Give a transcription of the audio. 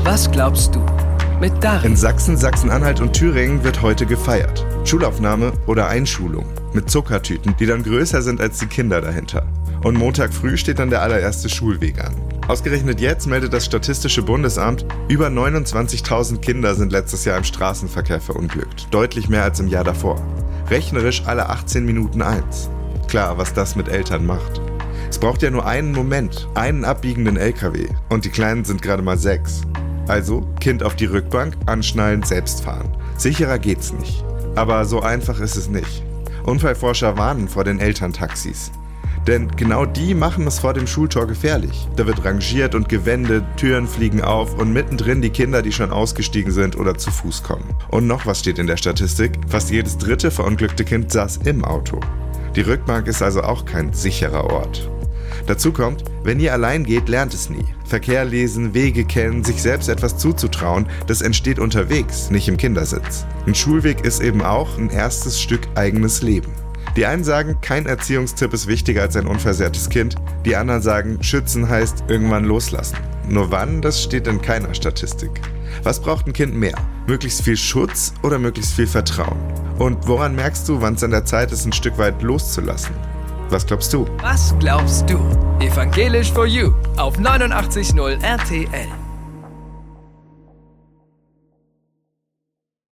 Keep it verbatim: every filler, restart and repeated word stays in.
Was glaubst du? Mit Darin. In Sachsen, Sachsen-Anhalt und Thüringen wird heute gefeiert. Schulaufnahme oder Einschulung. Mit Zuckertüten, die dann größer sind als die Kinder dahinter. Und Montag früh steht dann der allererste Schulweg an. Ausgerechnet jetzt meldet das Statistische Bundesamt, über neunundzwanzigtausend Kinder sind letztes Jahr im Straßenverkehr verunglückt. Deutlich mehr als im Jahr davor. Rechnerisch alle achtzehn Minuten eins. Klar, was das mit Eltern macht. Es braucht ja nur einen Moment, einen abbiegenden L K W. Und die Kleinen sind gerade mal sechs. Also, Kind auf die Rückbank, anschnallen, selbst fahren. Sicherer geht's nicht. Aber so einfach ist es nicht. Unfallforscher warnen vor den Elterntaxis. Denn genau die machen es vor dem Schultor gefährlich. Da wird rangiert und gewendet, Türen fliegen auf und mittendrin die Kinder, die schon ausgestiegen sind oder zu Fuß kommen. Und noch was steht in der Statistik: Fast jedes dritte verunglückte Kind saß im Auto. Die Rückbank ist also auch kein sicherer Ort. Dazu kommt, wenn ihr allein geht, lernt es nie. Verkehr lesen, Wege kennen, sich selbst etwas zuzutrauen, das entsteht unterwegs, nicht im Kindersitz. Ein Schulweg ist eben auch ein erstes Stück eigenes Leben. Die einen sagen, kein Erziehungstipp ist wichtiger als ein unversehrtes Kind. Die anderen sagen, schützen heißt irgendwann loslassen. Nur wann, das steht in keiner Statistik. Was braucht ein Kind mehr? Möglichst viel Schutz oder möglichst viel Vertrauen? Und woran merkst du, wann es an der Zeit ist, ein Stück weit loszulassen? Was glaubst du? Was glaubst du? Evangelisch for You auf neunundachtzig Komma null R T L.